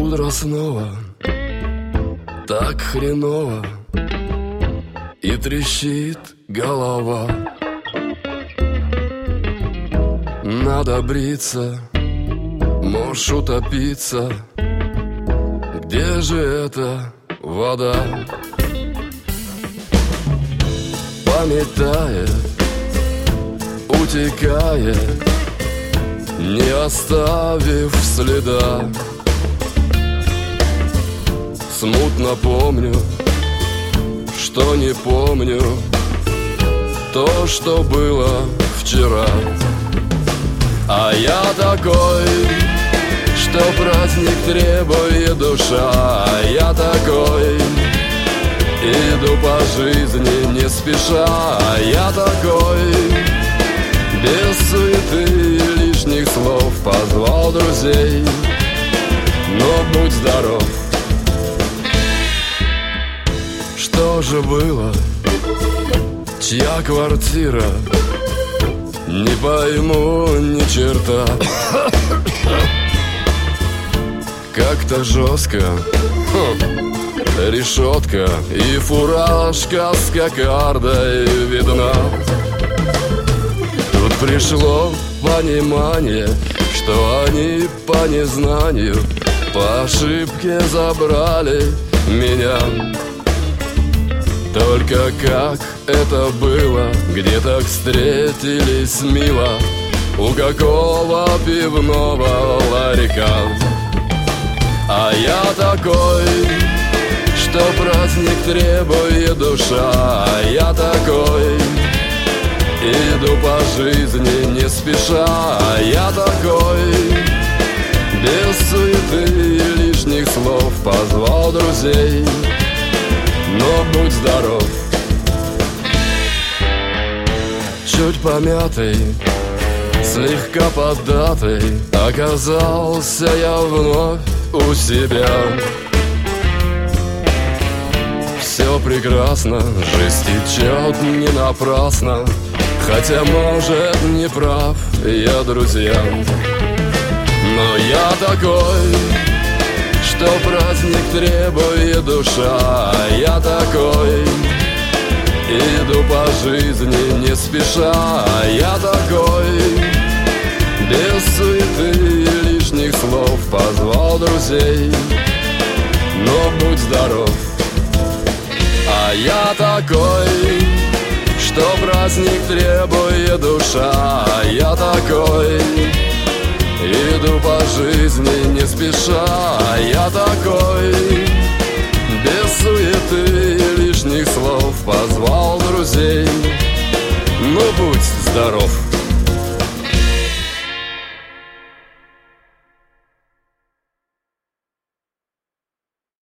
утро снова так хреново, и трещит голова. Надо бриться, можешь утопиться. Где же эта вода? Пометает, утекает, не оставив следа. Смутно помню, что не помню то, что было вчера. А я такой, что праздник требует душа. А я такой, иду по жизни не спеша. А я такой, без суеты и лишних слов, позвал друзей, но будь здоров. Что же было? Чья квартира? Не пойму ни черта. Как-то жестко, решетка и фуражка с кокардой видна. Тут пришло понимание, что они по незнанию, по ошибке забрали меня. Только как это было, где так встретились мило, у какого пивного ларька. А я такой, что праздник требует душа. А я такой, иду по жизни не спеша. А я такой, без суеты и лишних слов, позвал друзей, но будь здоров. Чуть помятый, слегка поддатый, оказался я вновь у себя. Все прекрасно, жизнь течет не напрасно, хотя, может, не прав я, друзья. Но я такой, что праздник требует душа. А я такой, иду по жизни не спеша. А я такой, без суеты и лишних слов, позвал друзей, но будь здоров. А я такой, что праздник требует душа. А я такой, иду по жизни не спеша. А я такой, без суеты и лишних слов, позвал друзей, ну будь здоров.